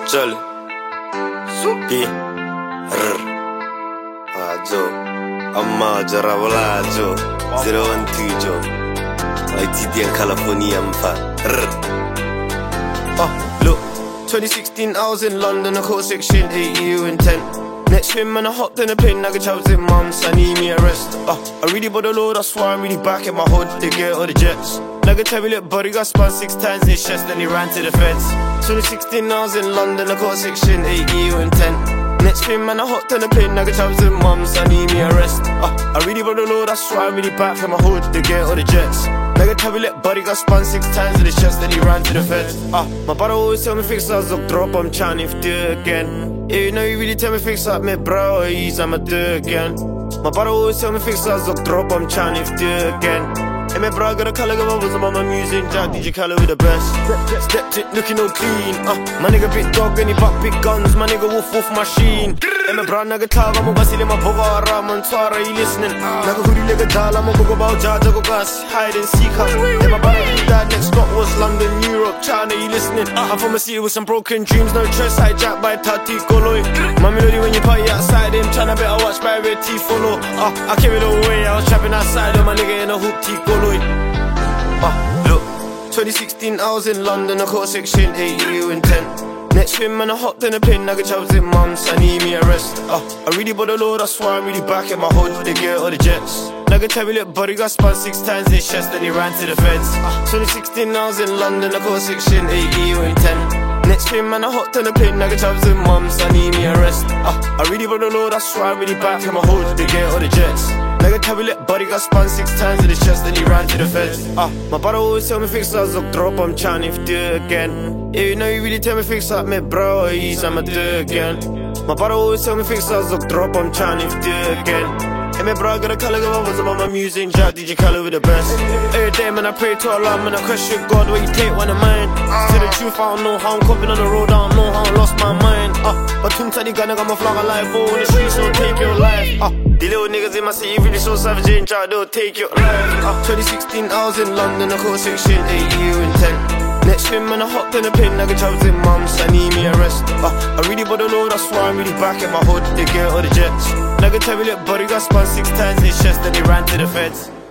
Jolly Supi Joe Amma Jarawala Joe 012 Joe ITD in California look 2016 I was in London, I caught section 8 EU in 10. Next swim and I hopped in a plane, I got chopped in mums, I need me a rest. I really bought the load, I swear I'm really back in my hood, they get all the jets. Nugget tell me look buddy got spun 6 times in his chest, then he ran to the feds. 2016 I was in London, I caught section 8 EU in 10. Next swim and I hopped on a plane, I got chopped in mums, I need me a rest. I really bought the load, I swear I'm really back in my hood, they get all the jets. Nugget tell me look buddy got spun 6 times in his chest, then he ran to the feds. My brother always tell me fix us up, drop, I'm trying to do it again. Yeah, you know you really tell me fix up me bro, I'ma do it again. My brother always tell me fix us up, drop, I'm trying to do it again. Hey, my bro, got a color of overs, I'm on my music, Jack DJ Khaled with the best. Stepped it, looking all clean. My nigga big dog and he buck big guns, my nigga wolf machine. Hey, my bro, nigga tag, I'm over silly, my boga, Ram, and Twara, you listening? Nigga hoodie, nigga dal, I'm a go about Jar, Jago gas, hide and seek up. Hey, my brother, dad, next stop was London, Europe, China, you listening? I'm from a city with some broken dreams, no trust, hijacked by Tati Goloi. My melody when you party outside him, tryna better watch by red tea follow. I came it all way, I was trapping outside of my nigga in a hoop tea Goloi. Look, 2016 I was in London, I caught section 8 EU in 10. Next swim and I hopped in a plane, I got chopped in mums, I need me a rest. I really bought the load, I swear I'm really back in my hood, they get all the jets. Nugget tell me look buddy got spun 6 times in his chest, then he ran to the feds. 2016 I was in London, I caught section 8 EU in 10. Next swim and I hopped on a plane, I got chopped in mums, I need me a rest. I really bought the load, I swear I'm really back in my hood, they get all the jets. Nugget tell me look buddy got spun 6 times in his chest, then he ran to the feds. My brother always tell me fix us up, drop, I'm trying to do it again. Yeah, you know you really tell me fix up me bro, I'ma do it again. My brother always tell me fix us up, drop, I'm trying to do it again. Hey, my bro, got a color of overs, I'm on my music, Jack DJ Khaled with the best. Every day, man, I pray to Allah, man, I question God, where you take one of mine. Tell the truth, I don't know how I'm coping on the road, I don't know how I lost my mind. But Tumtadi Ghana got my flag alive, oh, in the streets, so take your life. The little niggas in my city, really so savage, ain't try, they'll take your life. 2016, I was in London, I caught section 8 EU in 10. Next swim and I hopped in a plane, I got chopped in mums, I need me a rest. I really bought the load, I swear I'm really back in my hood, they get all the jets. Nugget tell me look buddy got spun 6 times in his chest, then he ran to the feds.